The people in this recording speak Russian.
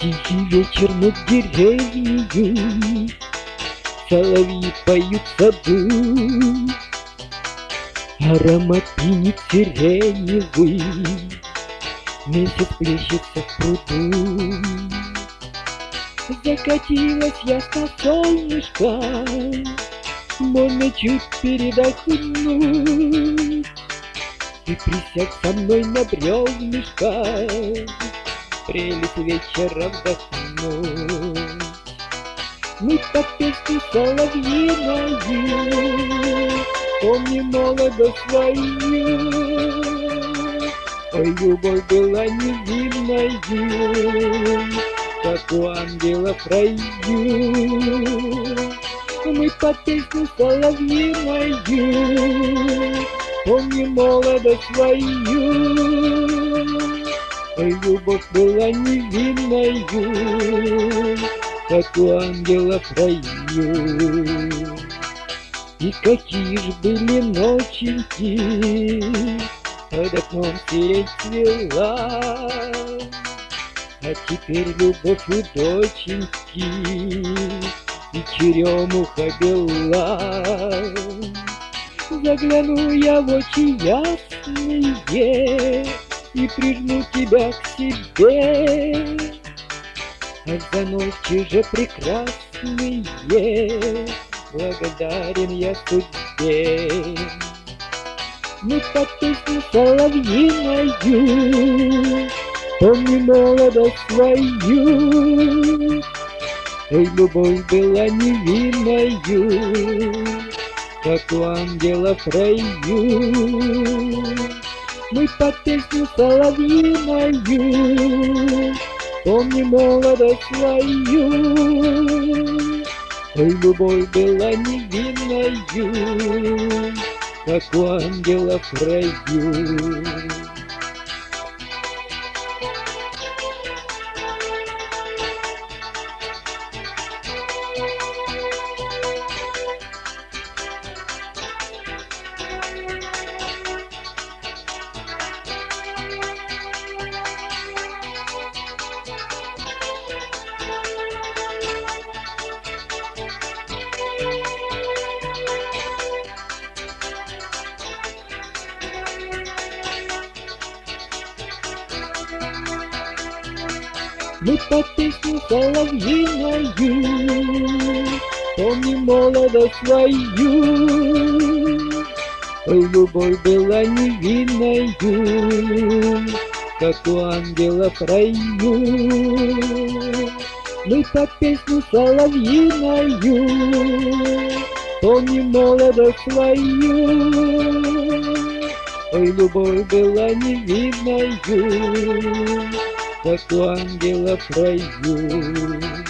Тихий вечер над деревнею, соловьи поют в саду, аромат пинет сиреневый, месяц плещется в пруду. Закатилась ясно солнышко, можно чуть передохнуть. Ты присядь со мной на бревнышко, прелесть вечера вдохнуть. Мы под песню соловьиную помним молодость свою. Ой, любовь была невинною, как у ангела в раю. Мы под песню соловьиную помним молодость свою. Ой, любовь была невинною, как у ангела в раю. И какие ж были ноченьки, под окном сирень цвела, а теперь любовь у доченьки и черемуха бела. Загляну я в очи ясные и прижму тебя к себе, а за ночи же прекрасные благодарен я судьбе. Мы под песню соловьиную помним молодость свою. Ой, любовь была невинною, как у ангела в раю. Мы под песню соловьиную помним молодость свою. Ой, любовь была невинною, как у ангела в раю. Мы под песню соловьиную помним молодость свою. Ой, любовь была невинною, как у ангела в раю. Мы под песню соловьиную помним молодость свою. Ой, любовь была невинною, как у ангела в раю.